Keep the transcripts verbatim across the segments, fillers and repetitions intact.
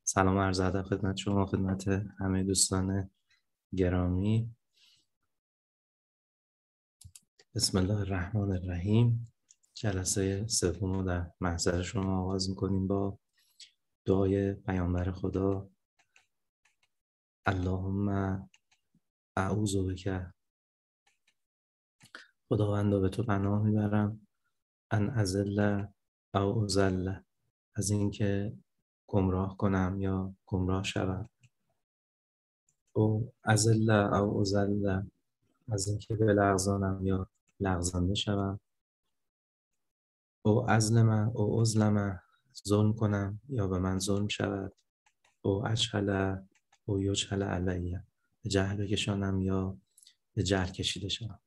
سلام عرض ادب خدمت شما، خدمت همه دوستان گرامی. بسم الله الرحمن الرحیم. جلسه سوم رو در محضر شما آغاز می‌کنیم با دعای پیامبر خدا: اللهم اعوذ بک. خداوندا به تو پناه میبرم ان اضل او اضل، از اینکه گمراه کنم یا گمراه شوم، او اضل او اضل، از اینکه بلغزانم یا لغزانده شوم، او ازلم او ازلم، ظلم کنم یا به من ظلم شود، او اجهل او یجهل علیه، به جهل بکشانم یا به جهل کشیده شوم.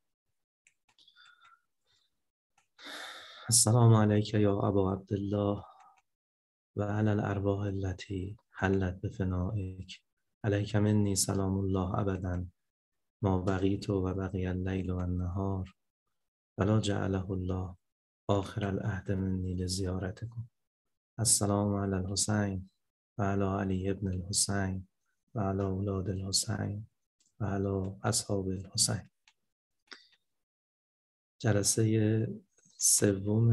السلام علیک یا ابا عبدالله و علی الارواح التي حلت بفنائک، علیک منی سلام الله ابدا ما بقیت و بقی اللیل و النهار ولا جعله الله آخر العهد منی لزیارتکم. السلام علی الحسین و علی علی ابن الحسین و علی اولاد الحسین و علی اصحاب الحسین. جلسه سوم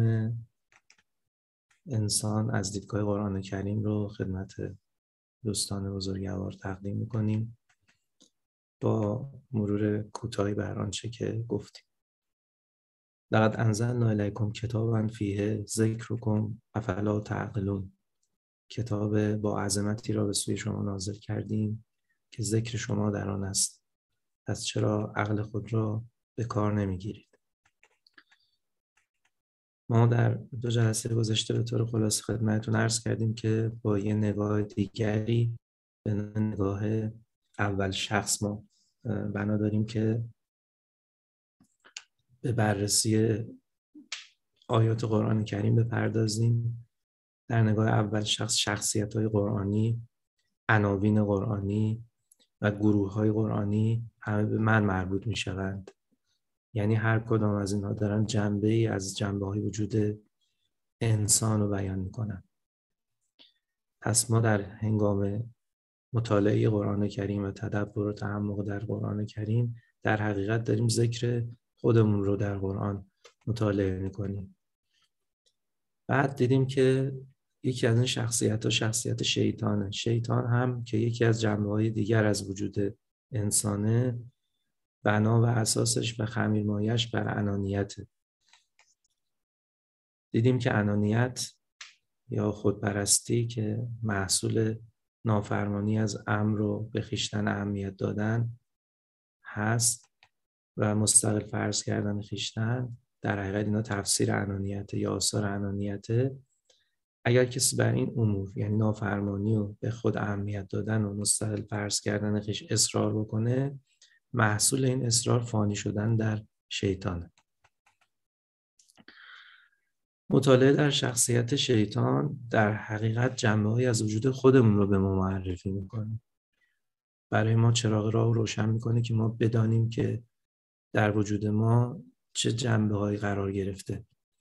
انسان از دیدگاه قرآن کریم رو خدمت دوستان بزرگوار تقدیم می‌کنیم با مرور کوتاهی بر آنچه که گفتیم. لقد انزلنا الیکم کتابا فیه ذکرکم افلا تعقلون. کتاب با عظمتی را به سوی شما نازل کردیم که ذکر شما در آن است، پس چرا عقل خود را به کار نمیگیرید؟ ما در دو جلسه گذشته به طور خلاصه خدمتتون عرض کردیم که با یه نگاه دیگری، به نگاه اول شخص، ما بنا داریم که به بررسی آیات قرآن کریم بپردازیم. در نگاه اول شخص شخصیت‌های قرآنی، عناوین قرآنی و گروه‌های قرآنی همه به من مربوط می‌شوند. یعنی هر کدام از اینها دارن جنبه‌ای از جنبه‌های وجود انسان رو بیان می‌کنن. پس ما در هنگام مطالعه قرآن کریم و تدبر و تعمق در قرآن کریم در حقیقت داریم ذکر خودمون رو در قرآن مطالعه می‌کنیم. بعد دیدیم که یکی از این شخصیت‌ها شخصیت شیطانه. شیطان هم که یکی از جنبه‌های دیگر از وجود انسانه، بنا و اساسش و خمیرمایش بر انانیت. دیدیم که انانیت یا خودپرستی که محصول نافرمانی از امر رو به خویشتن اهمیت دادن هست و مستقل فرض کردن خویشتن، در حقیقت اینا تفسیر انانیت یا آثار انانیت. اگر کسی بر این امور، یعنی نافرمانی و به خود اهمیت دادن و مستقل فرض کردن خویش اصرار بکنه، محصول این اصرار فانی شدن در شیطانه. مطالعه در شخصیت شیطان در حقیقت جنبه‌هایی از وجود خودمون رو به ما معرفی میکنه. برای ما چراغ راه روشن میکنه که ما بدانیم که در وجود ما چه جنبه‌هایی قرار گرفته.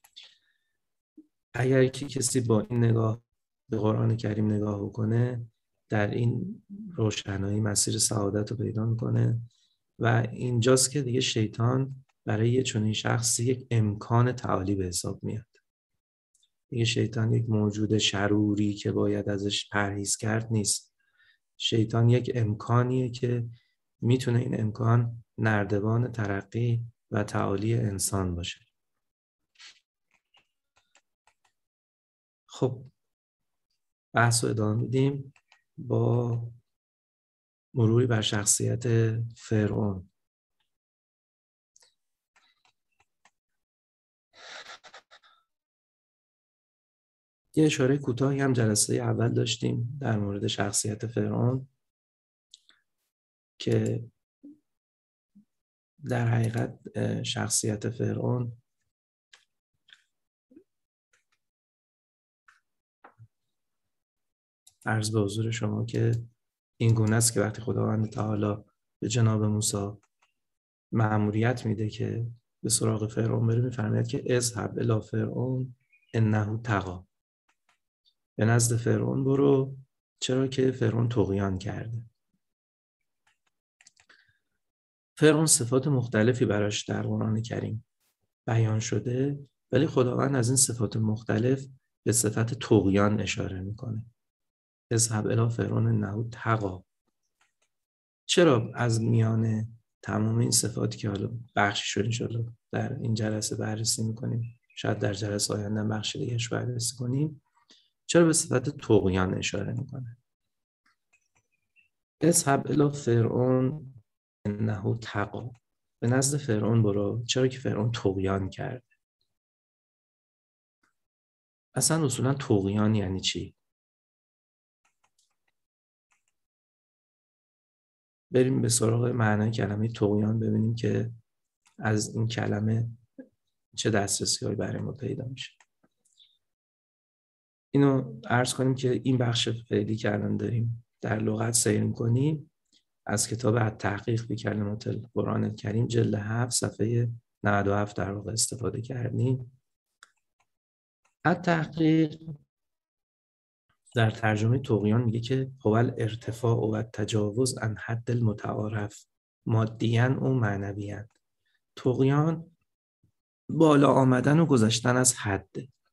اگر که کسی با این نگاه به قرآن کریم نگاه بکنه، در این روشنایی مسیر سعادت رو پیدا میکنه و اینجاست که دیگه شیطان برای یه چنین شخصی یک امکان تعالی به حساب میاد. دیگه شیطان یک موجود شروری که باید ازش پرهیز کرد نیست. شیطان یک امکانیه که میتونه این امکان نردبان ترقی و تعالی انسان باشه. خب بحث رو ادامه میدیم با مروری بر شخصیت فرعون. یه اشاره کوتاهی هم جلسه اول داشتیم در مورد شخصیت فرعون که در حقیقت شخصیت فرعون عرض به حضور شما که این گونه است که وقتی خداوند تعالی به جناب موسی مأموریت میده که به سراغ فرعون بره، میفرماید که اذهب الی فرعون انه طغی، به نزد فرعون برو چرا که فرعون طغیان کرده. فرعون صفات مختلفی براش در قرآن کریم بیان شده، ولی خداوند از این صفات مختلف به صفت طغیان اشاره میکنه. اذهب الی فرعون انه طغی. چرا از میان تمام این صفاتی که حالا بخشی شد انشاءالله در این جلسه بررسی میکنیم، شاید در جلسه آینده بخش دیگه‌اش بررسی کنیم، چرا به صفت طغیان اشاره میکنه؟ اذهب الی فرعون انه طغی. به نزد فرعون برو، چرا که فرعون طغیان کرد. اصلا اصولا طغیان یعنی چی؟ بریم به سراغ معنای کلمه طغیان ببینیم که از این کلمه چه دسترسی‌هایی برای ما پیدا میشه. اینو عرض کنیم که این بخش فعلی که الان داریم در لغت سیر می‌کنیم از کتاب التحقیق به کلمات القرآن الکریم جلد هفت صفحه نود و هفت در واقع استفاده کردیم. التحقیق در ترجمه طغیان میگه که هو الارتفاع و التجاوز عن حد المتعارف مادیاً و معنویاً. طغیان بالا آمدن و گذشتن از حد.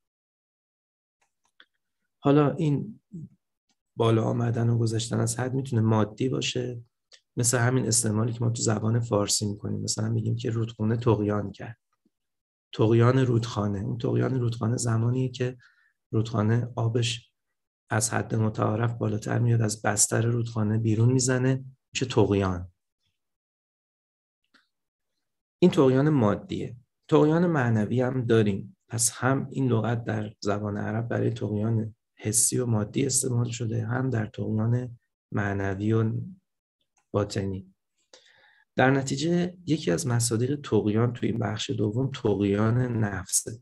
حالا این بالا آمدن و گذشتن از حد میتونه مادی باشه، مثل همین استعمالی که ما تو زبان فارسی میکنیم، مثلا میگیم که رودخونه طغیان کرد. طغیان رودخانه، اون طغیان رودخانه زمانیه که رودخانه آبش از حد متعارف بالاتر میاد، از بستر رودخانه بیرون میزنه، میشه طغیان. این طغیان مادیه. طغیان معنوی هم داریم. پس هم این لغت در زبان عرب برای طغیان حسی و مادی استعمال شده، هم در طغیان معنوی و باطنی. در نتیجه یکی از مصادیق طغیان توی این بخش دوم طغیان نفسه.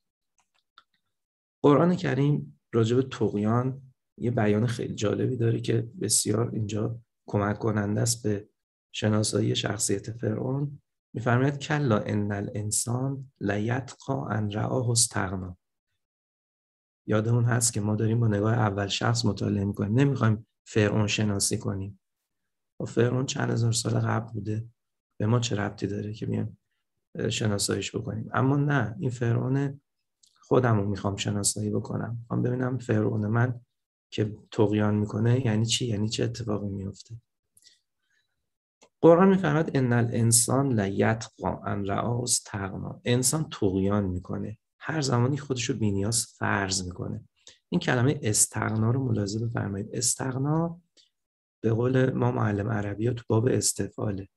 قرآن کریم راجع به طغیان یه بیان خیلی جالبی داره که بسیار اینجا کمک کننده است به شناسایی شخصیت فرعون. می‌فرماید کلا ان الانسان لیطغی ان رآه استغنی. یادمون هست که ما داریم با نگاه اول شخص مطالعه می‌کنیم، نمی‌خوایم فرعون شناسی کنیم. و فرعون چند هزار سال قبل بوده، به ما چه ربطی داره که بیایم شناساییش بکنیم؟ اما نه، این فرعون خودم رو میخوام شناسایی بکنم، میخوام ببینم فرعون من که طغیان میکنه یعنی چی، یعنی چه اتفاقی میفته. قرآن میفرماید ان الانسان لیطغی ان رآه استغنی. انسان طغیان میکنه هر زمانی خودشو بی‌نیاز فرض میکنه. این کلمه استغنا رو ملاحظه بفرمایید. استغنا به قول ما معلم عربی ها تو باب استفعاله.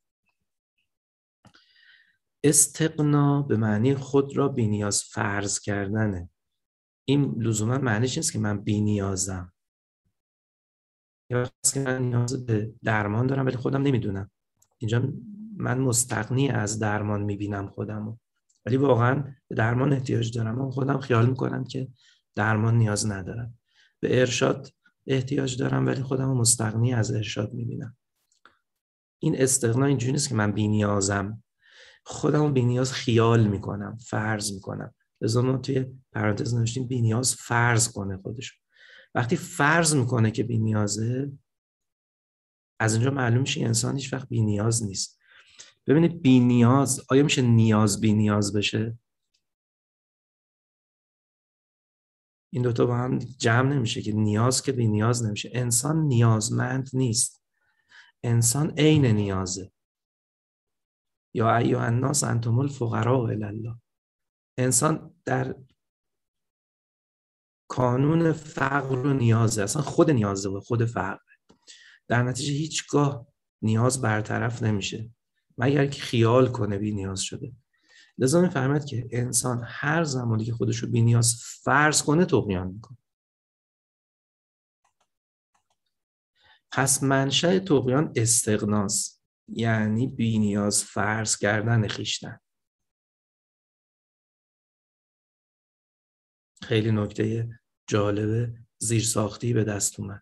استغنا به معنی خود را بی‌نیاز فرض کردنه. این لزوما معنیش نیست که من بی‌نیازم، یا که من نیاز به درمان دارم ولی خودم نمیدونم. اینجا من مستغنی از درمان میبینم خودمو، ولی واقعا به درمان احتیاج دارم. من خودم خیال میکنم که درمان نیاز ندارم. به ارشاد احتیاج دارم ولی خودمو مستغنی از ارشاد میبینم. این استغنا اینجوری نیست که من بی‌نیازم، خودمو بی‌نیاز خیال میکنم، فرض میکنم. لذا ما توی پرانتز نوشتیم بی‌نیاز فرض کنه خودشو. وقتی فرض میکنه که بی‌نیازه، از اینجا معلوم میشه انسان هیچ وقت بی‌نیاز نیست. ببینید بی‌نیاز آیا میشه نیاز بی‌نیاز بشه؟ این دوتا با هم جمع نمیشه که نیاز که بی‌نیاز نمیشه. انسان نیازمند نیست، انسان عین نیازه. یا ایها الناس انتم الفقراء الی الله. انسان در کانون فقر و نیازه، اصلا خود نیازه و خود فقر. در نتیجه هیچگاه نیاز برطرف نمیشه مگر که خیال کنه بی نیاز شده. لذا میفهمد که انسان هر زمانی که خودشو بی نیاز فرض کنه طغیان میکنه. پس منشأ طغیان استغناست، یعنی بی نیاز فرض کردن خویشتن. خیلی نکته جالب زیرساختی به دست اومد.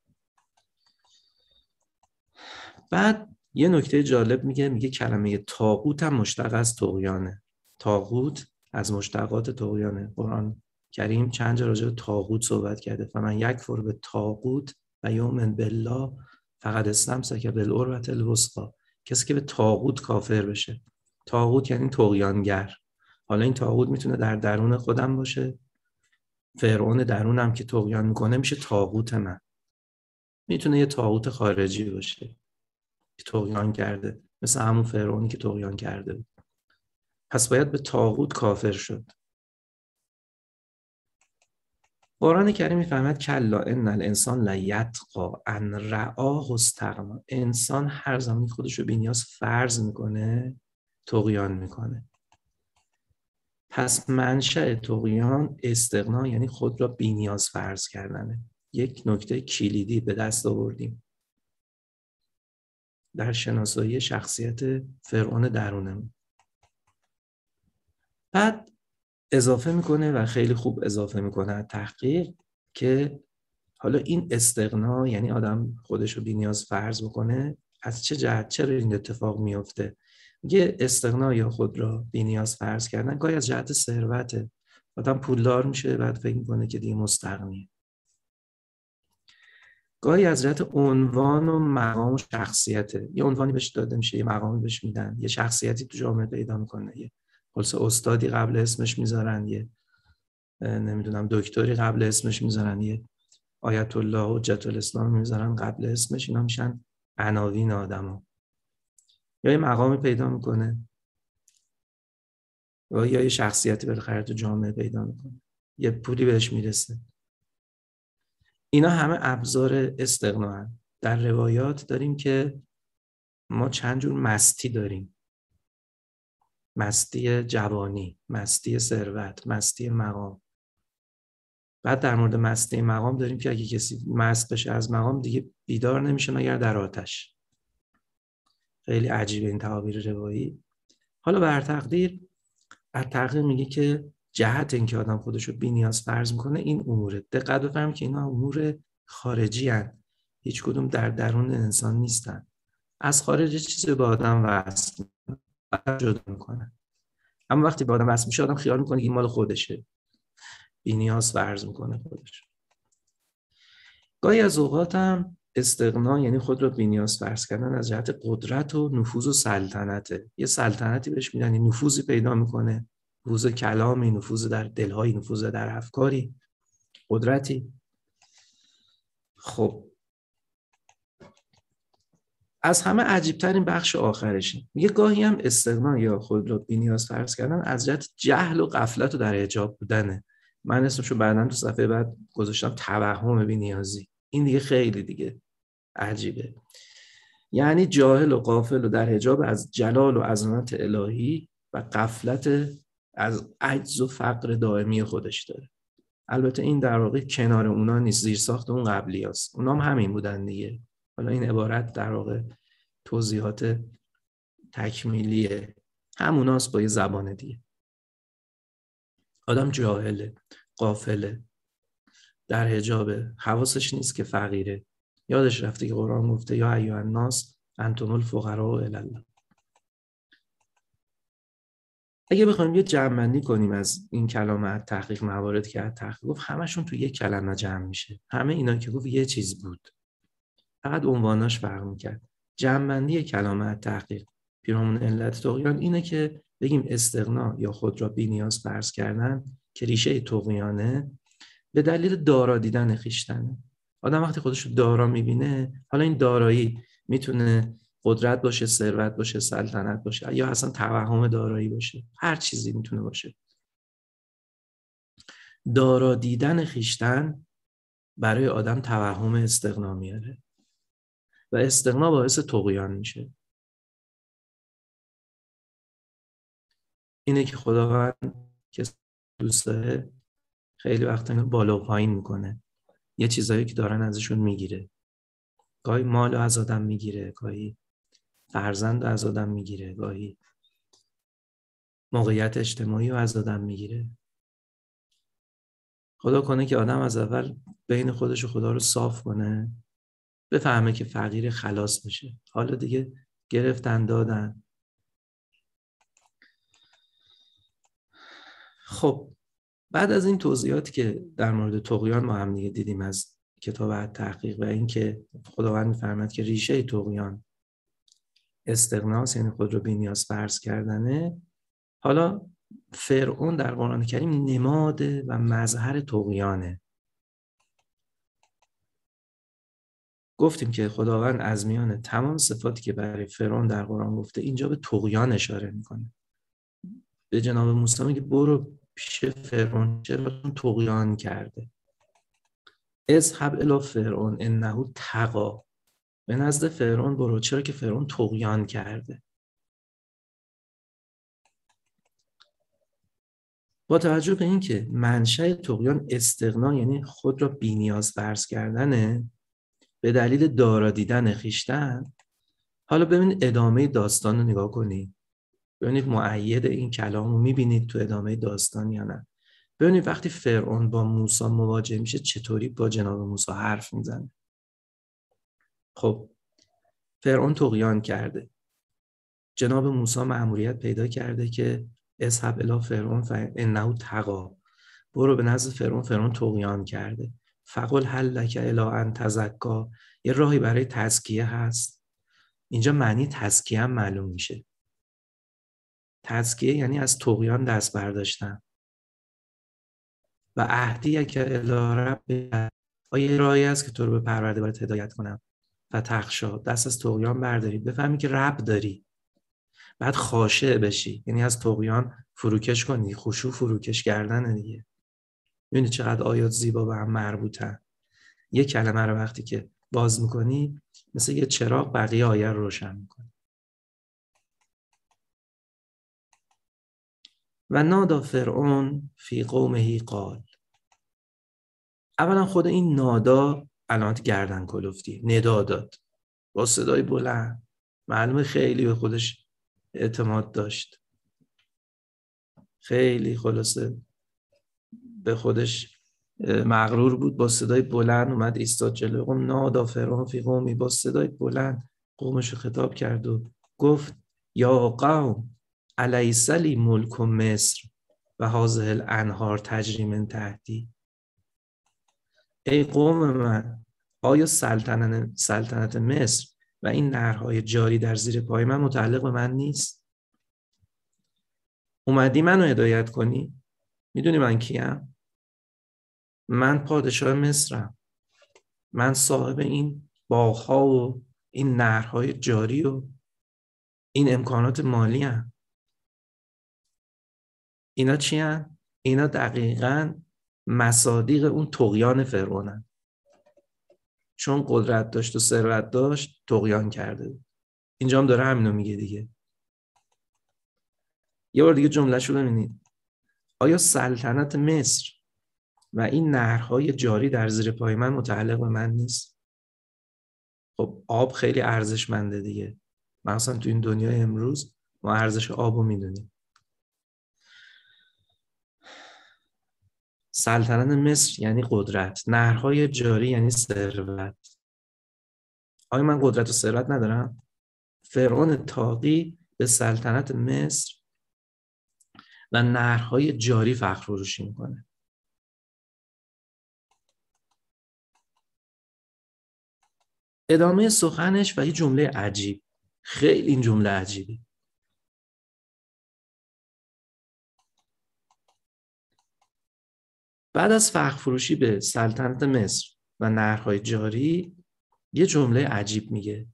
بعد یه نکته جالب میگه، میگه کلمه طاغوت هم مشتق از طغیانه. طاغوت از مشتقات طغیانه. قرآن کریم چند جا راجع به طاغوت صحبت کرده. فمن یکفر به طاغوت و یؤمن بالله فقد استمسک بالعروة الوثقی. کسی که به طاغوت کافر بشه، طاغوت یعنی طغیانگر. حالا این طاغوت میتونه در درون خودم باشه، فرعون درونم که طغیان میکنه میشه طاغوت من، میتونه یه طاغوت خارجی باشه که طغیان کرده، مثل همون فرعونی که طغیان کرده بود. پس باید به طاغوت کافر شد. قرآن کریم میفهمد کلا ان الانسان لیطغی ان رآه استغنی. انسان هر زمانی خودش رو بی‌نیاز فرض میکنه طغیان میکنه. پس منشأ طغیان استغنا، یعنی خود را بی‌نیاز فرض کردنه. یک نکته کلیدی به دست آوردیم در شناسایی شخصیت فرعون درونمون. بعد اضافه میکنه و خیلی خوب اضافه میکنه تحقیق که حالا این استغنا، یعنی آدم خودش رو بی‌نیاز فرض بکنه، از چه جهت، چرا این اتفاق میفته؟ میگه استغنا یا خود را بی‌نیاز فرض کردن گاهی از جهت ثروته. آدم پولدار میشه بعد فکر میکنه که دیگه مستغنیه. گاهی از جهت عنوان و مقام و شخصیته. یه عنوانی بهش داده میشه، یه مقامی بهش میدن، یه شخصیتی تو جامعه پیدا میکنه، یه خلاص استادی قبل اسمش میذارن، یه نمیدونم دکتری قبل اسمش میذارن، یه آیت الله حجت الاسلام میذارن قبل اسمش. اینا میشن عناوین آدما. یا یه مقامی پیدا میکنه یا یه شخصیتی بالاخره تو جامعه پیدا میکنه، یه پولی بهش میرسه. اینا همه ابزار استغنا هستند. در روایات داریم که ما چند جور مستی داریم: مستی جوانی، مستی ثروت، مستی مقام. بعد در مورد مستی مقام داریم که اگه کسی مست بشه از مقام دیگه بیدار نمیشه مگر در آتش. خیلی عجیبه این تعابیر روایی. حالا بر تقدیر، بر تقدیر میگه که جهت اینکه آدم خودشو بی‌نیاز فرض میکنه این اموره. دقت بفرمایید که اینا امور خارجی هستند، هیچ کدوم در درون انسان نیستن. از خارج چیزی به آدم وصل جدا میکنه. اما وقتی به آدم وصل میشه آدم خیال میکنه که این مال خودشه، بی‌نیاز فرض میکنه خودش. گاهی از اوقات هم استغنا یعنی خود رو بی‌نیاز فرض کردن از جهت قدرت و نفوذ و سلطنته. یه سلطنتی بهش میدن، یه نفوذی پیدا میکنه، نفوذ کلامی، نفوذ در دلهایی، نفوذ در افکاری، قدرتی. خب از همه عجیب‌ترین بخش آخرشه. میگه گاهی هم استغنا یا خود رو بی‌نیاز فرض کردن از جهت جهل و غفلت و در حجاب بودنه. من اسمشو بعداً تو صفحه بعد گذاشتم توهم بی‌نیازی. این دیگه خیلی دیگه عجیبه. یعنی جاهل و غافل و در حجاب از جلال و عظمت الهی و غفلت از عجز و فقر دائمی خودش داره. البته این در واقع کنار اونا نیست، زیر ساخت اون قبلی هست. اونا هم همین بودن دیگه. حالا این عبارت در واقع توضیحات تکمیلیه، هموناست با یه زبان دیگه. آدم جاهله، غافله، در حجابه، حواسش نیست که فقیره. یادش رفته که قرآن گفته یا ایها الناس انتم الفقراء الی الله. اگه بخوایم یه جمع‌بندی کنیم از این کلام تحقیق موارد که تحقیق گفت، همشون تو یک کلمه جمع میشه. همه اینا که گفت یه چیز بود، فقط عنواناش فرق میکرد. جمع‌بندی کلام تحقیق پیرامون علت طغیان اینه که بگیم استغنا یا خود را بی‌نیاز فرض کردن که ریشه طغیانه به دلیل دارا دیدن خویشتنه. آدم وقتی خودش رو دارا میبینه، حالا این دارایی میتونه قدرت باشه، ثروت باشه، سلطنت باشه، یا اصلا توهم دارایی باشه، هر چیزی میتونه باشه. دارا دیدن خویشتن برای آدم توهم استغنا میاره و استغنا باعث طغیان میشه. اینه که خداوند که دوست داره خیلی وقتا بالا و پایین میکنه، یه چیزایی که دارن ازشون میگیره. گاهی مال از آدم میگیره، گاهی فرزند از آدم میگیره، گاهی موقعیت اجتماعی رو از آدم میگیره. خدا کنه که آدم از اول بین خودش و خدا رو صاف کنه، بفهمه که فقیر، خلاص بشه. حالا دیگه گرفتن دادن. خب بعد از این توضیحاتی که در مورد طغیان ما هم دیگه دیدیم از کتاب تحقیق و این که خداوند می‌فرماید که ریشه طغیان استغناست، یعنی خود رو بی‌نیاز فرض کردنه. حالا فرعون در قرآن کریم نماد و مظهر طغیانه. گفتیم که خداوند از میان تمام صفاتی که برای فرعون در قرآن گفته اینجا به طغیان اشاره میکنه. به جناب موسی میگه برو پیش فرعون، چرا طغیان کرده. اذهب الی فرعون انه طغی، به نزد فرعون برو، چرا که فرعون طغیان کرده. با توجه به این که منشأ طغیان استغنا یعنی خود را بی‌نیاز فرض کردنه به دلیل دارا دیدن خویشتن، حالا ببینید ادامه داستان رو نگاه کنید، ببینید مؤید این کلام رو میبینید تو ادامه داستان یا نه. ببینید وقتی فرعون با موسی مواجه میشه چطوری با جناب موسی حرف میزنه. خب فرعون طغیان کرده، جناب موسی مأموریت پیدا کرده که اذهب الی فرعون فانه طغی، برو به نزد فرعون، فرعون طغیان کرده. فقل هل لک الی ان تزکی، یه راهی برای تزکیه هست. اینجا معنی تزکیه هم معلوم میشه. تزکیه یعنی از طغیان دست برداشتن. و عهدی که الی ربک، آیا راهی است که تو رو به پروردگارت هدایت کنم. فتخشا، دست از طغیان برداری، بفهمی که رب داری، بعد خاشع بشی، یعنی از طغیان فروکش کنی. خشوع فروکش کردن دیگه. ببینید چقدر آیات زیبا به هم مربوطن. یک کلمه رو وقتی که باز میکنی مثل یه چراغ بقیه آیه رو روشن میکنی. و نادا فرعون فی قومه قال، اولا خود این نادا علامت گردن کلفتی، ندا داد با صدای بلند، معلومه خیلی به خودش اعتماد داشت، خیلی خلاصه به خودش مغرور بود، با صدای بلند اومد ایستاد جلوی قوم. نادا فرعون فی قومی، با صدای بلند قومش رو خطاب کرد و گفت یا قوم الیس لی ملک مصر و هذه الانهار تجری من تحتی، ای قوم من، آیا سلطنت سلطنت مصر و این نهرهای جاری در زیر پای من متعلق به من نیست؟ اومدی منو هدایت کنی؟ میدونی من کیم؟ من پادشاه مصرم، من صاحب این باغ‌ها و این نهرهای جاری و این امکانات مالی هم. اینا چی هم؟ اینا دقیقاً مصادیق اون طغیان فرعون هم. چون قدرت داشت و ثروت داشت طغیان کرده بود. اینجا هم داره همینو میگه دیگه. یه بار دیگه جمله‌شو ببینید. آیا سلطنت مصر و این نهرهای جاری در زیر پای من متعلق به من نیست؟ خب آب خیلی ارزشمنده دیگه. مثلا تو این دنیای امروز ما ارزش آبو میدونیم. سلطنت مصر یعنی قدرت، نهرهای جاری یعنی ثروت. آیا من قدرت و ثروت ندارم؟ فرعون طاغی به سلطنت مصر و نهرهای جاری فخر فروشی میکنه. ادامه سخنش و یه جمله عجیب، خیلی این جمله عجیبی. بعد از فخر فروشی به سلطنت مصر و نهرهای جاری یه جمله عجیب میگه.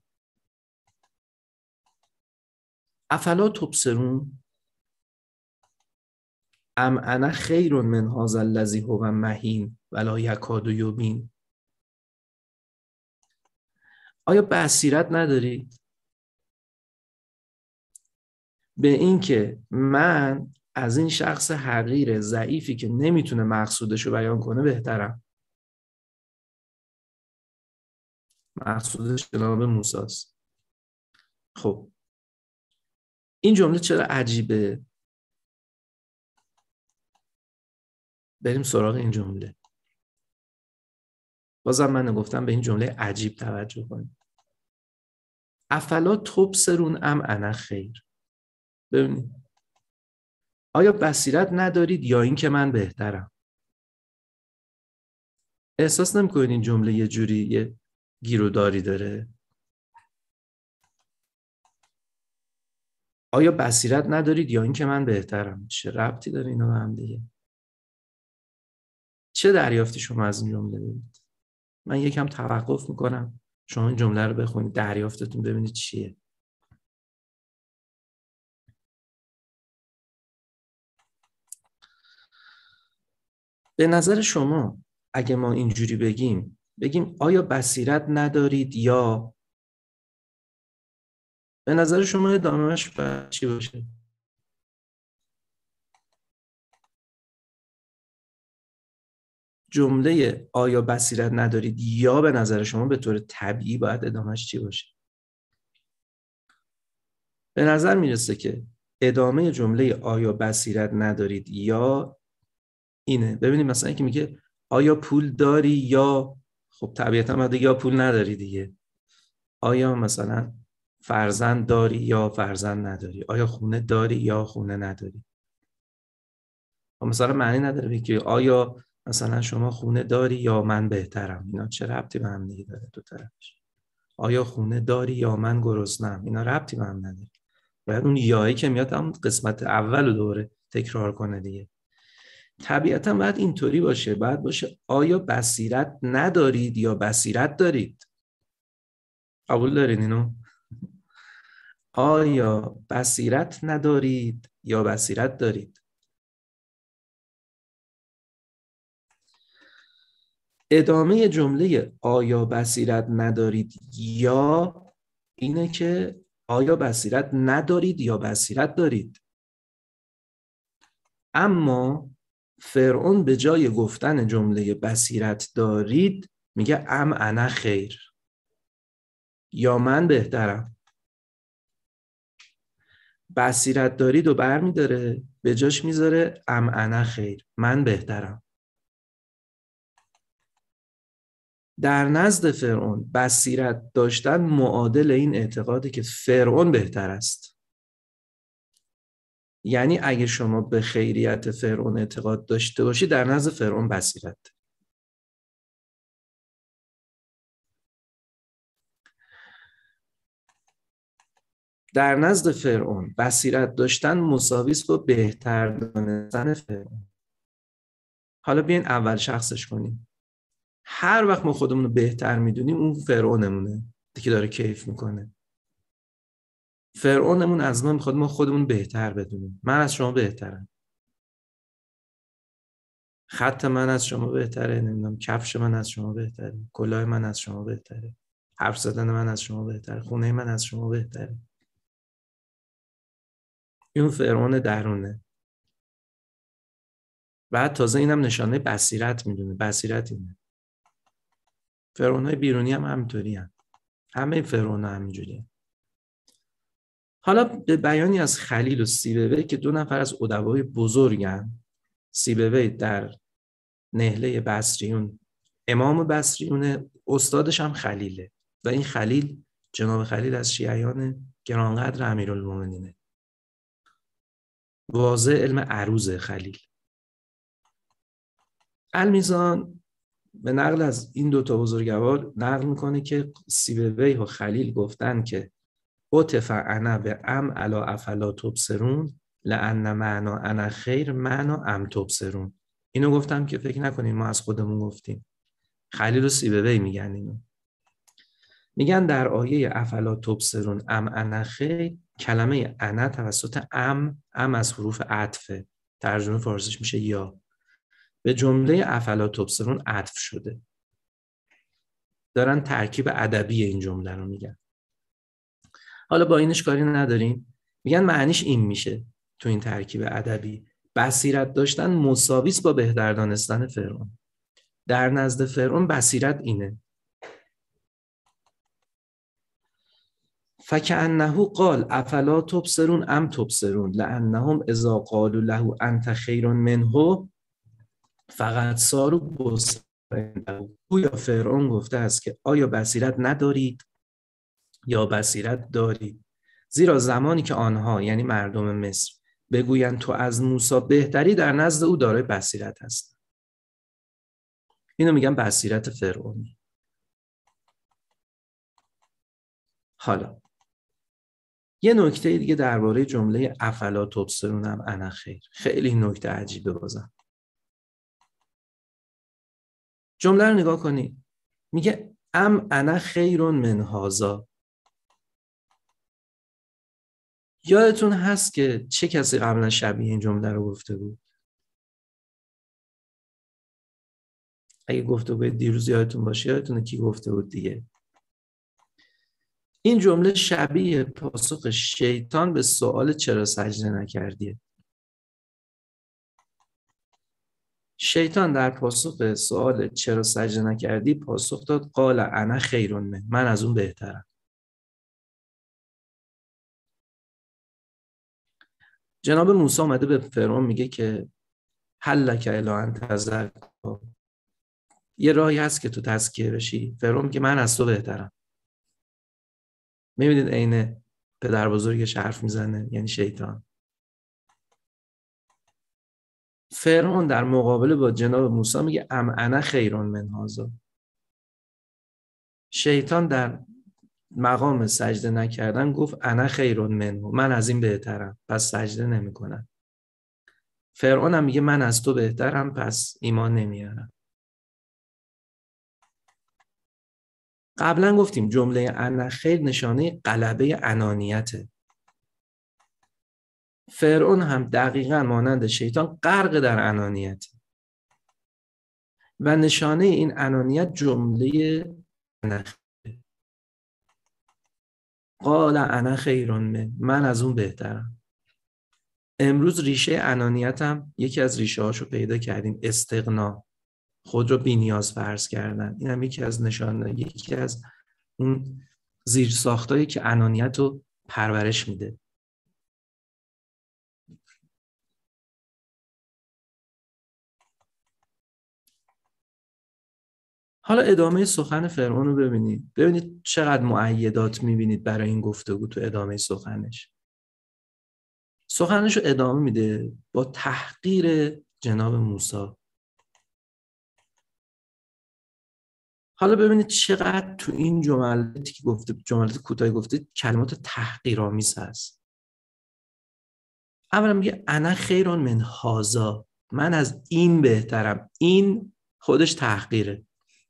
افلا تبصرون ام انا خیر من هذا الذی هو مهین ولا یکاد یبین، آیا بصیرت ندارید به این که من از این شخص حقیر ضعیفی که نمیتونه مقصودشو بیان کنه بهترم؟ مقصودش جناب موسی است. خب این جمله چرا عجیبه؟ بریم سراغ این جمله. بازم من گفتم به این جمله عجیب توجه کنید. افلا تبصرون ام انا خیر، ببینید آیا بصیرت ندارید یا این که من بهترم؟ احساس نمی‌کنید این جمله یه جوری یه گیروداری داره؟ آیا بصیرت ندارید یا اینکه من بهترم؟ چه ربطی داره اینا به هم دیگه؟ چه دریافتی شما از این جمله دارید؟ من یکم توقف میکنم شما این جمله رو بخونید، دریافتتون ببینید چیه. به نظر شما اگه ما اینجوری بگیم بگیم آیا بصیرت ندارید یا، به نظر شما ادامهش باید چی باشه؟ جمله آیا بصیرت ندارید یا به نظر شما به طور طبیعی باید ادامهش چی باشه؟ به نظر میرسه که ادامه جمله آیا بصیرت ندارید یا اینه. ببینید مثلا اینکه میگه آیا پول داری یا، خب طبیعتا باید یا پول نداری دیگه. آیا مثلا فرزند داری یا فرزند نداری. آیا خونه داری یا خونه نداری. و مثلا معنی نداره که آیا مثلا شما خونه داری یا من بهترم. اینا چه ربطی به هم دیگه داره دو طرفش. آیا خونه داری یا من گرسنه‌ام. اینا ربطی به هم نداره. باید اون یایی که میاد هم قسمت اول رو دوره تکرار کنه دیگه. طبیعتا باید اینطوری باشه، باید باشه آیا بصیرت ندارید یا بصیرت دارید. قبول دارین اینو؟ آیا بصیرت ندارید یا بصیرت دارید. ادامه جمله آیا بصیرت ندارید یا اینه که آیا بصیرت ندارید یا بصیرت دارید. اما فرعون به جای گفتن جمله بصیرت دارید میگه ام انا خیر، یا من بهترم. بصیرت دارید و بر میداره به جاش میذاره ام انا خیر، من بهترم. در نزد فرعون بصیرت داشتن معادل این اعتقاده که فرعون بهتر است. یعنی اگه شما به خیریت فرعون اعتقاد داشته باشی در نزد فرعون بصیرت. در نزد فرعون بصیرت داشتن مساوی است با بهتر دانستن فرعون. حالا بیاین اول شخصش کنیم. هر وقت ما خودمون رو بهتر میدونیم اون فرعونمونه که داره کیف میکنه. فرعونمون از ما میخواد ما خودمون بهتر بدونیم. من از شما بهترم. خط من از شما بهتره، نمیدونم کفش من از شما بهتره، کلاه من از شما بهتره، حرف زدن من از شما بهتره، خونه من از شما بهتره. این فرعون درونه. بعد تازه اینم نشانه بصیرت میدونه. بصیرت اینه. فرعونای بیرونی هم همینطوری هم. همه فرعون هم همینجوری. حالا به بیانی از خلیل و سیبوی که دو نفر از ادبای بزرگن. سیبوی در نهله بصریون امام بصریونه، استادش هم خلیله و این خلیل جناب خلیل از شیعیان گرانقدر امیرالمومنینه. واضح علم عروض خلیل. المیزان به نقل از این دوتا بزرگوار نقل میکنه که سیبوی و خلیل گفتن که عطف انا به ام علا افلا تبصرون لان معنا انا خیر معنا ام تبصرون. اینو گفتم که فکر نکنین ما از خودمون گفتیم. خلیل و سیبوی میگن اینو. میگن در آیه افلا تبصرون ام انا خیر، کلمه انا توسط ام ام از حروف عطفه، ترجمه فارسیش میشه یا، به جمله افلا تبصرون عطف شده. دارن ترکیب ادبی این جمله رو میگن. حالا با اینش کاری نداریم. میگن معنیش این میشه تو این ترکیب ادبی: بصیرت داشتن مساوی است با بهتر دانستن فرعون. در نزد فرعون بصیرت اینه. فکأنه قال افلا تبصرون ام تبصرون لانهم اذا قالوا له انت خیر منه فقط صاروا بصرا. گویا فرعون گفته است که آیا بصیرت ندارید یا بصیرت دارید، زیرا زمانی که آنها یعنی مردم مصر بگویند تو از موسی بهتری در نزد او دارای بصیرت است. اینو میگن بصیرت فرعونی. حالا یه نکته دیگه درباره جمله افلا تبصرون هم انا خیر، خیلی نکته عجیبه. بازم جمله رو نگاه کنید، میگه ام انا خیر من هذا. یادتون هست که چه کسی قبلا شبیه این جمله رو گفته بود؟ اگه گفته بود دیروز یادتون باشه، یادتونه کی گفته بود دیگه؟ این جمله شبیه پاسخ شیطان به سوال چرا سجده نکردیه. شیطان در پاسخ سوال چرا سجده نکردی پاسخ داد قال انا خیر من، من از اون بهترم. جناب موسی اومده به فرعون میگه که هل لک الی ان تزکا، یه راهی هست که تو تزکیه بشی. فرعون میگه من از تو بهترم. میبینید عین پدر بزرگش حرف میزنه، یعنی شیطان. فرعون در مقابله با جناب موسی میگه ام انا خیر من هذا. شیطان در مقام سجده نکردن گفت انا خیر منه، من از این بهترم، پس سجده نمیکنم. فرعون هم میگه من از تو بهترم، پس ایمان نمیارم. قبلا گفتیم جمله انا خیر نشانه غلبه انانیته. فرعون هم دقیقاً مانند شیطان غرق در انانیت و نشانه این انانیت جمله انا خیر. قال انا خیر من، من از اون بهترم. امروز ریشه انانیتم یکی از ریشه هاشو پیدا کردیم، استغنا، خود رو بی نیاز فرض کردن. این هم یکی از نشانه، یکی از اون زیر ساختایی که انانیت رو پرورش میده. حالا ادامه سخن فرعون رو ببینید. ببینید چقدر مؤیدات میبینید برای این گفتگو تو ادامه سخنش. سخنش رو ادامه میده با تحقیر جناب موسی. حالا ببینید چقدر تو این جملاتی که گفته، جملات کوتاهی گفته، کلمات تحقیرآمیز هست. اولا میگه انا خیر من هذا، من از این بهترم. این خودش تحقیره.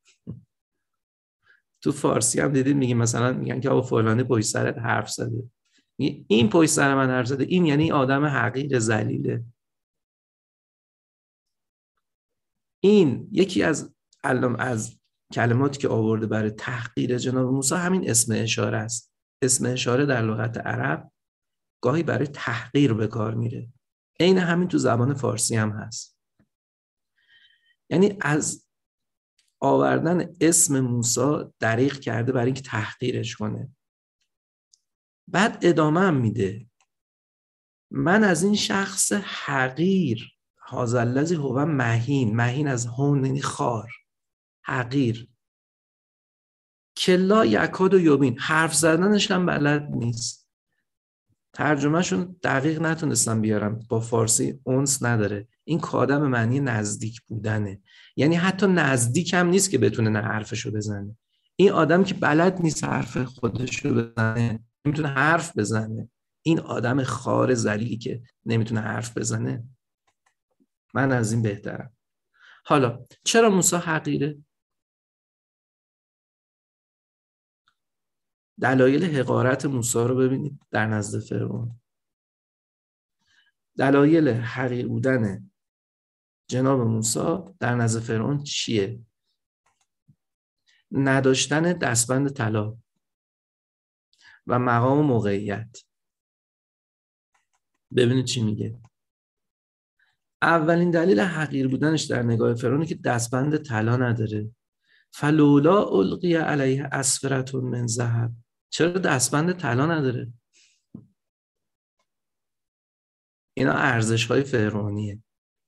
تو فارسی هم دیدید میگه مثلا میگن که آقا فلانی پشت سرت حرف زده، این پشت سر من حرف زده، این یعنی آدم حقیر ذلیله. این یکی از علم از کلماتی که آورده برای تحقیر جناب موسی همین اسم اشاره است. اسم اشاره در لغت عرب گاهی برای تحقیر به کار میره. عین همین تو زبان فارسی هم هست. یعنی از آوردن اسم موسی دریغ کرده برای اینکه تحقیرش کنه. بعد ادامه هم میده من از این شخص حقیر، هذا الذی هو مهین، مهین از هون یعنی خار، حقیر، کلا یکاد و یبین، حرف زدنش هم بلد نیست. ترجمهشون دقیق نتونستم بیارم، با فارسی اونس نداره. این کاده به معنی نزدیک بودنه، یعنی حتی نزدیک هم نیست که بتونه نه حرفشو بزنه. این آدم که بلد نیست حرف خودشو بزنه، نمیتونه حرف بزنه، این آدم خار ذلیلی که نمیتونه حرف بزنه، من از این بهترم. حالا چرا موسی حقیره؟ دلایل حقارت موسی رو ببینید در نزد فرعون. دلایل حقیر بودن جناب موسی در نزد فرعون چیه؟ نداشتن دستبند طلا و مقام و موقعیت. ببینید چی میگه. اولین دلیل حقیر بودنش در نگاه فرعون که دستبند طلا نداره. فلولا القی علیه اسورة من ذهب، چرا دستبند طلا نداره؟ اینا ارزش های فرعونیه.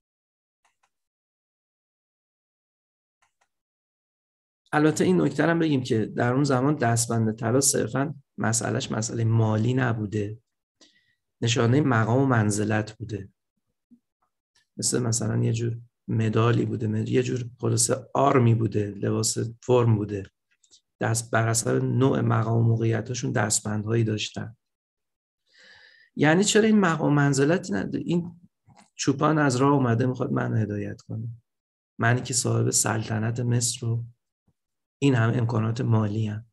البته این نکته هم بگیم که در اون زمان دستبند طلا صرفاً مسئلهش مسئله مالی نبوده، نشانه مقام و منزلت بوده. مثل مثلا یه جور مدالی بوده، یه جور خلاصه آرمی بوده، لباس فرم بوده، دست بر حسب نوع مقام و موقعیتاشون دستبندهایی داشتن. یعنی چرا این مقام منزلتی نداره؟ این چوپان از راه اومده میخواد من هدایت کنه، منی که صاحب سلطنت مصر رو این هم امکانات مالی هم.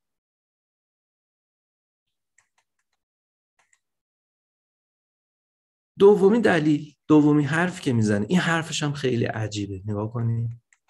دومی دلیل، دومی حرف که میزنه، این حرفش هم خیلی عجیبه، نگاه کنید.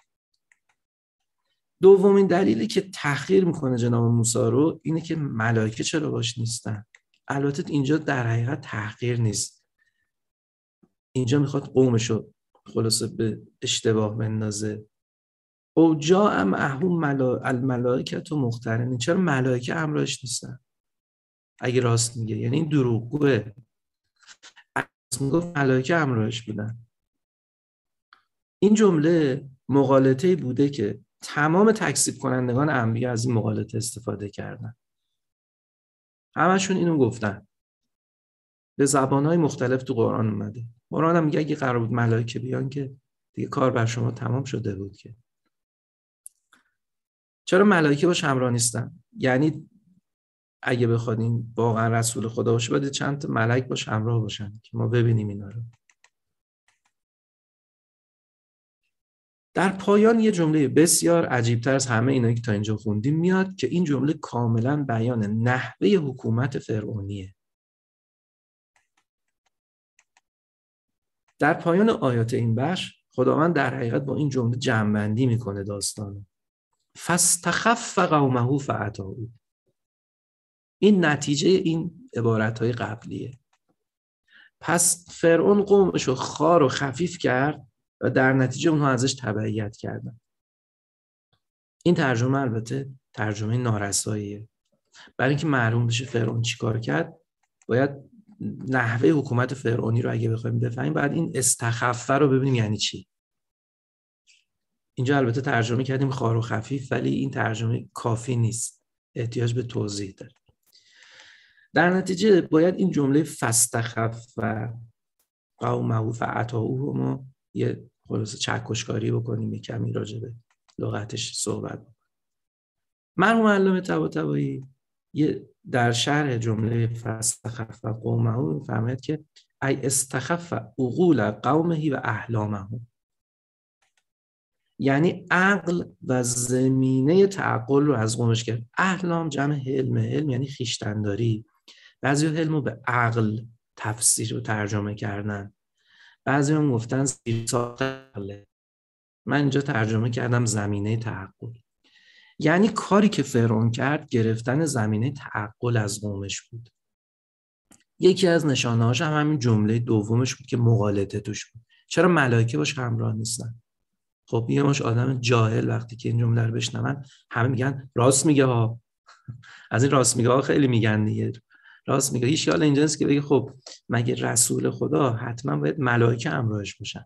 دومین دلیلی که تحقیر میکنه جناب موسی رو اینه که ملائکه چرا باش نیستن. البته اینجا در حقیقت تحقیر نیست، اینجا میخواد قومشو خلاصه به اشتباه بندازه. او جا ام اهم ملا... الملائکت و مقترنین، چرا ملائکه همراهش نیستن اگه راست میگه؟ یعنی این دروغگوه. میگفت ملائکه همراهش بودن. این جمله مغالطه‌ای بوده که تمام تکذیب کنندگان انبیا از این مغالطه استفاده کردن. همشون اینو گفتن، به زبانهای مختلف تو قرآن اومده. قرآن هم میگه اگه قرار بود ملائکه بیان که دیگه کار بر شما تمام شده بود. که چرا ملائکه باش همراه نیستن؟ یعنی اگه بخوادین واقعا رسول خدا باشه باید چند تا ملائک باش همراه باشن که ما ببینیم اینا رو. در پایان یه جمله بسیار عجیبتر از همه اینایی که تا اینجا خوندیم میاد که این جمله کاملا بیان نحوه حکومت فرعونیه. در پایان آیات این بخش خداوند در حقیقت با این جمله جمع‌بندی میکنه داستانو. فاستخف قومه فاطاعوا. این نتیجه این عبارتهای قبلیه. پس فرعون قومشو خوار و خفیف کرد و در نتیجه اونها ازش تبعیت کردن. این ترجمه البته ترجمه نارساییه. برای اینکه معلوم بشه فرعون چیکار کرد، باید نحوه حکومت فرعونی رو اگه بخوایم بفهمیم باید این استخفه رو ببینیم یعنی چی. اینجا البته ترجمه کردیم خوار و خفیف، ولی این ترجمه کافی نیست، احتیاج به توضیح داره. در نتیجه باید این جمله فاستخف قومه فاطاعوا رو ما یه خلاصه چکشکاری بکنیم، یه کمی راجع به لغتش صحبت بکنیم. مرحوم علامه طباطبایی یه در شرح جمله فاستخف قومه فهمید که ای استخف عقول قومه و احلامه، یعنی عقل و زمینه تعقل رو از قومش گرفت. احلام جمع حلم، حلم یعنی خویشتن‌داری. بعضی حلم رو به عقل تفسیر و ترجمه کردن، بعضی هم گفتن زیرساخت عقله. من اینجا ترجمه کردم زمینه تعقل. یعنی کاری که فرعون کرد گرفتن زمینه تعقل از قومش بود. یکی از نشانه‌هاش هم همین جمله دومش بود که مغالطه توش بود. چرا ملائکه باش همراه نیستن؟ خب یه مش آدم جاهل وقتی که این جمله رو بشنون همه میگن راست میگه ها. از این راست میگه ها خیلی میگن دیگه. راست میگه. هیچ حال اینجاست که بگه خب مگه رسول خدا حتما باید ملائکه همراهش باشن؟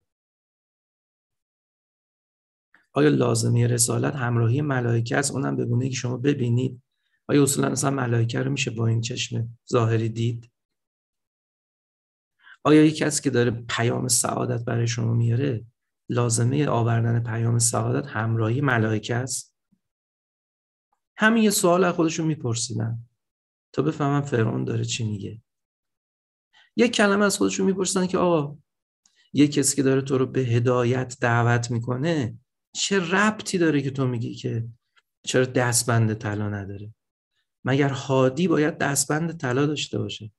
آیا لازمه رسالت همراهی ملائکه است؟ اونم به گونه‌ای که شما ببینید. آیا اصولا اصلا ملائکه رو میشه با این چشم ظاهری دید؟ آیا یک کسی که داره پیام سعادت برای شما میاره لازمه آوردن پیام سعادت همراهی ملائکه است؟ همین یه سوال از خودشون میپرسیدن تا بفهمن فرعون داره چی میگه. یک کلمه از خودشون میپرسیدن که آقا یک کسی که داره تو رو به هدایت دعوت میکنه چه ربطی داره که تو میگی که چرا دستبند طلا نداره؟ مگر هادی باید دستبند طلا داشته باشه؟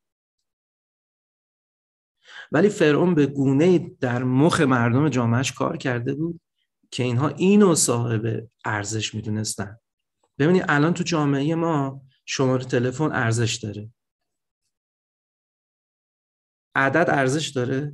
ولی فرعون به گونه‌ای در مخ مردم جامعهش کار کرده بود که اینها اینو صاحب ارزش میدونستن. ببینید الان تو جامعه ما شماره تلفن ارزش داره، عدد ارزش داره.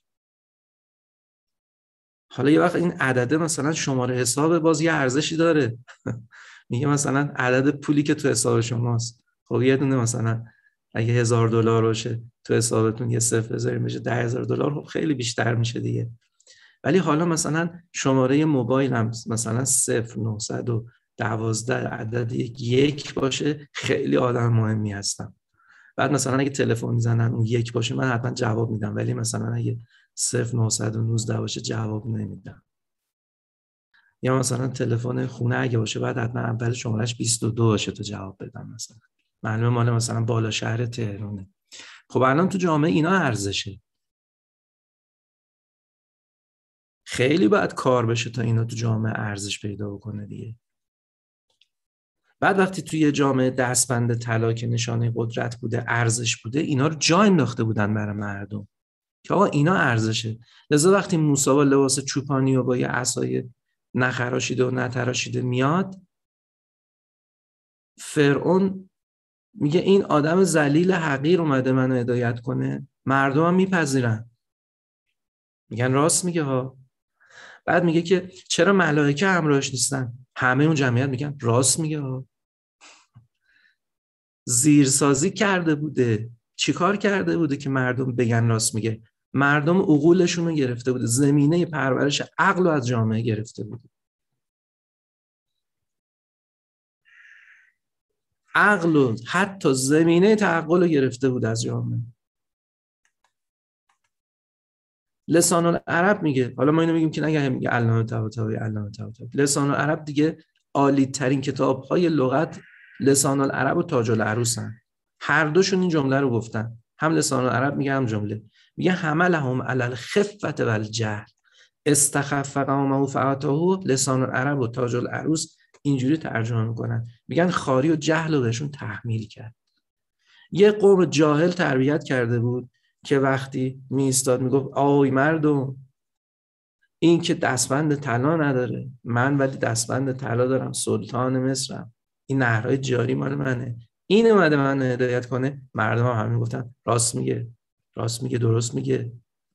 حالا یه وقت این عدده مثلا شماره حساب باز یه ارزشی داره. میگه مثلا عدد پولی که تو حساب شماست، خب یه دونه مثلا اگه هزار دلار باشه تو حسابتون یه صفر بذاریم بشه ده هزار دلار، خب خیلی بیشتر میشه دیگه. ولی حالا مثلا شماره موبایل هم مثلا صفر نهصد و دوازده عدد یک یک باشه، خیلی آدم مهمی هستم. بعد مثلا اگه تلفن میزنن اون یک باشه من حتما جواب میدم، ولی مثلا اگه صفر نهصد و نوزده باشه جواب نمیدم. یا مثلا تلفن خونه اگه باشه بعد حتما اول شمارش بیست و دو باشه تا جواب بدم. مثلا معلومه مال مثلا بالا شهر تهرانه. خب الان تو جامعه اینا ارزشه. خیلی باید کار بشه تا اینا تو جامعه ارزش پیدا بکنه دیگه. بعد وقتی توی جامعه دستبند طلا که نشانه قدرت بوده، ارزش بوده، اینا رو جا انداخته بودن برای مردم که آقا اینا ارزشه. لذا وقتی موسی با لباس چوپانی و با یه عصای نخراشیده و نتراشیده میاد، فرعون میگه این آدم ذلیل حقیر اومده منو هدایت کنه، مردم هم میپذیرن، میگن راست میگه ها. بعد میگه که چرا ملائکه همراهش نیستن؟ همه اون جمعیت میگن راست میگه ها. زیرسازی کرده بوده. چیکار کرده بوده که مردم بگن راست میگه؟ مردم عقولشون رو گرفته بوده، زمینه پرورش عقل رو از جامعه گرفته بوده. عقل و حتی زمینه تعقل رو گرفته بود از جامعه. لسان العرب میگه، حالا ما اینو میگیم که نگه میگه علامه طباطبایی علامه طباطبایی، لسان العرب دیگه عالی ترین کتاب های لغت لسان العرب و تاج العروسن. هر دوشون این جمله رو گفتن، هم لسان العرب میگه هم جمله میگه حملهم علی الخفة والجهل استخف قومه فاتاه. لسان العرب و تاج العروس اینجوری ترجمه میکنن، میگن خاری و جهل رو بهشون تحمیل کرد. یه قوم جاهل تربیت کرده بود که وقتی می ایستاد میگفت آی مردم، این که دستبند طلا نداره، من ولی دستبند طلا دارم، سلطان مصرم، این نهرهای جاری مال منه، این اومده من هدایت کنه، مردم هم همین گفتن راست میگه، راست میگه، درست میگه.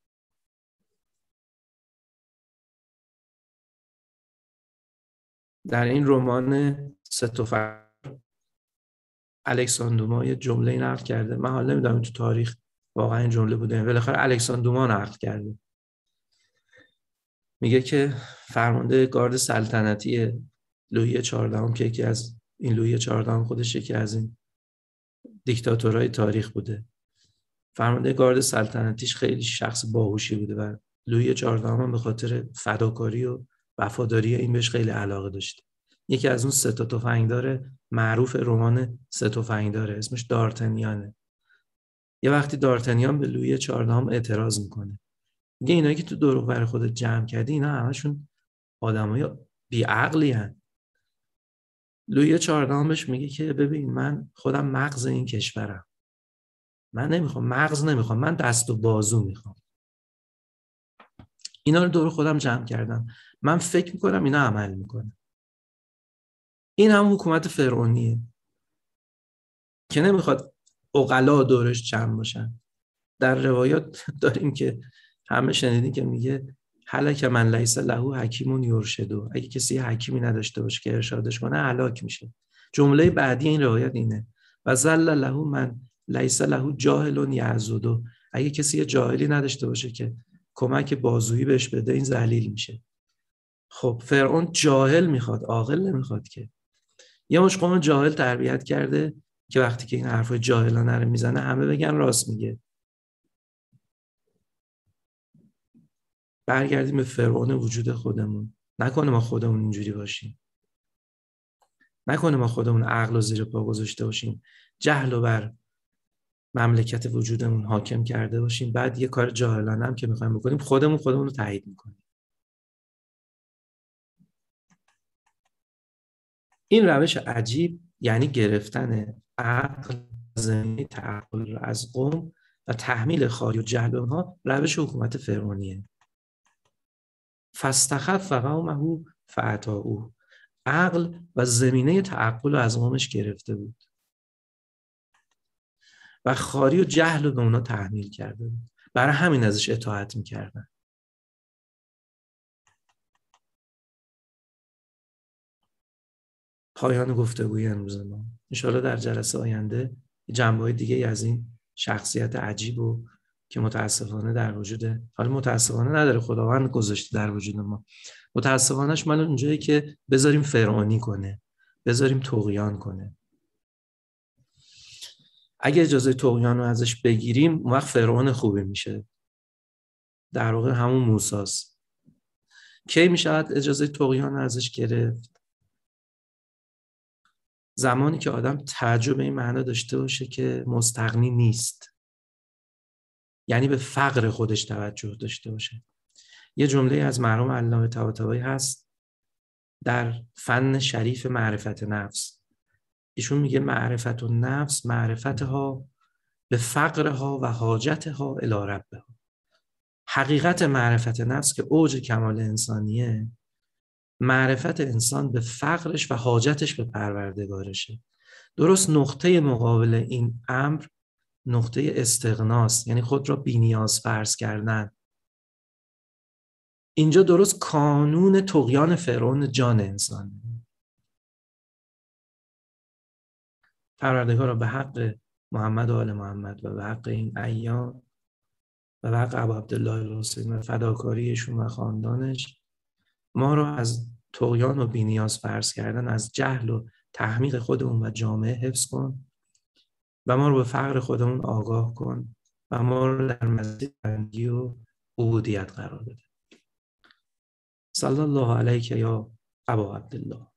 در این رمان سه تفنگ الکساندر دوما یه جمله نقل کرده، من حالا نمیدونم تو تاریخ واقعا این جمله بوده، بالاخره الکساندر دوما نقل کرده. میگه که فرمانده گارد سلطنتی لویی چهاردهم که یکی از این لویی چهاردهم خودش یکی از این دیکتاتورهای تاریخ بوده، فرمانده گارد سلطنتیش خیلی شخص باهوشی بوده و لویی چهاردهم هم به خاطر فداکاری و وفاداری این بهش خیلی علاقه داشته. یکی از اون سه تا تفنگدار معروف رمان سه تفنگداره، اسمش دارتنیانه. یه وقتی دارتنیان به لویی چهاردهم اعتراض میکنه، میگه اینایی که تو دور و بر خودت جمع کردی اینا همشون آدمای بیعقلی هستن. لویی چهاردهم بهش میگه که ببین من خودم مغز این کشورم، من نمیخوام مغز، نمیخوام، من دست و بازو میخوام. اینا رو دور خودم جمع کردم، من فکر میکنم اینا عمل میکنه. این هم حکومت فرعونیه که نمیخواد عقلا دورش جمع باشن. در روایات داریم که همه شنیدین که میگه هلک من لیس له حکیم یرشدو، اگه کسی حکیمی نداشته باشه که ارشادش کنه هلاک میشه. جمله بعدی این روایت اینه و ذل له من لیس له جاهل یعضدو، اگه کسی جاهلی نداشته باشه که کمک بازویی بهش بده این ذلیل میشه. خب فرعون جاهل میخواد، عاقل نمیخواد که. یه مش قوم جاهل تربیت کرده که وقتی که این حرفای جاهلانه رو میزنه همه بگن راست میگه. برگردیم به فرعون وجود خودمون، نکنه ما خودمون اینجوری باشیم، نکنه ما خودمون عقل و زیر پا گذاشته باشیم، جهل و بر مملکت وجودمون حاکم کرده باشیم، بعد یه کار جاهلانه هم که میخوایم بکنیم خودمون خودمون رو تایید میکنیم. این روش عجیب یعنی گرفتن عقل، زمینه تعقل از قوم و تحمیل خاری و جهل اونها، روش حکومت فرعونیه. فاستخف قومه فاطاعوه، عقل و زمینه تعقل رو از قومش گرفته بود و خاری و جهل رو به اونا تحمیل کرده بود، برای همین ازش اطاعت میکردن. پایان گفتگوی امروز ما. ان شاءالله در جلسه آینده جنبه‌های دیگه از این شخصیت عجیب و که متاسفانه در وجود، حالا متاسفانه نداره، خداوند گذاشته در وجود ما، متاسفانهش مال اونجایی که بذاریم فرعونی کنه، بذاریم طغیان کنه. اگه اجازه طغیان رو ازش بگیریم اون وقت فرعون خوبی میشه. در واقع همون موساست. کی می شود اجازه طغیان ازش گرفت؟ زمانی که آدم تعجب به این معنا داشته باشه که مستغنی نیست، یعنی به فقر خودش توجه داشته باشه. یه جمله از مرحوم علامه طباطبایی هست در فن شریف معرفت نفس. ایشون میگه معرفت النفس معرفتها به فقرها و حاجتها الی ربها. حقیقت معرفت نفس که اوج کمال انسانیه، معرفت انسان به فقرش و حاجتش به پروردگارشه. درست نقطه مقابل این امر نقطه استغناست، یعنی خود را بی‌نیاز فرض کردن. اینجا درست کانون طغیان فرعون جان انسان. پروردگار را به حق محمد و آل محمد و به حق این ایام و به حق ابو عبدالله الحسین و فداکاریشون و خاندانش، ما را از طغیان و بی‌نیاز فرض کردن، از جهل و تحمیق خودمون و جامعه حفظ کن و ما رو به فقر خودمون آگاه کن و ما رو در مسیر بندگی و عبودیت قرار بده. صلی الله علیک یا ابا عبدالله.